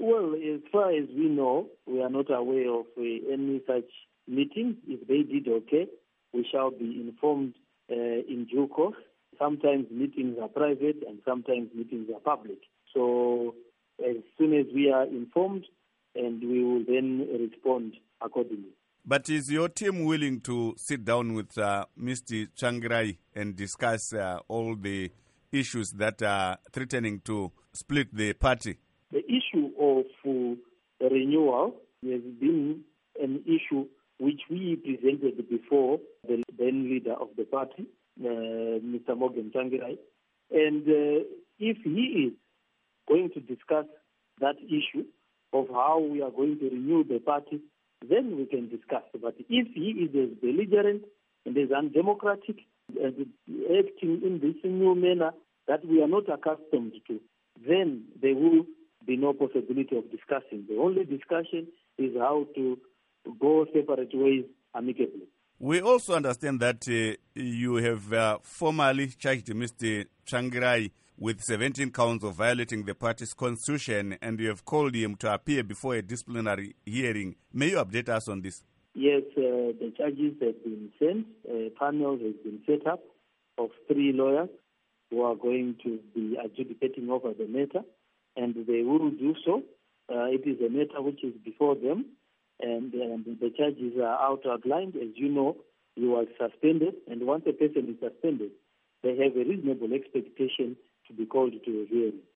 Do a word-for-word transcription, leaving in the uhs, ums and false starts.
Well, as far as we know, we are not aware of uh, any such meetings. If they did, okay, we shall be informed uh, in due course. Sometimes meetings are private and sometimes meetings are public. So as soon as we are informed, and we will then respond accordingly. But is your team willing to sit down with uh, Mister Tsvangirai and discuss uh, all the issues that are threatening to split the party? The issue of uh, the renewal has been an issue which we presented before the then leader of the party, uh, Mister Morgan Tsvangirai. And uh, if he is going to discuss that issue of how we are going to renew the party, then we can discuss. But if he is as belligerent and as undemocratic and acting in this new manner that we are not accustomed to, then there will be no possibility of discussing. The only discussion is how to go separate ways amicably. We also understand that uh, you have uh, formally charged Mister Tsvangirai with seventeen counts of violating the party's constitution, and you have called him to appear before a disciplinary hearing. May you update us on this? Yes, uh, the charges have been sent. A panel has been set up of three lawyers who are going to be adjudicating over the matter, and they will do so. Uh, it is a matter which is before them, and, and the charges are outlined. As you know, you are suspended, and once a person is suspended, they have a reasonable expectation to be called to a hearing.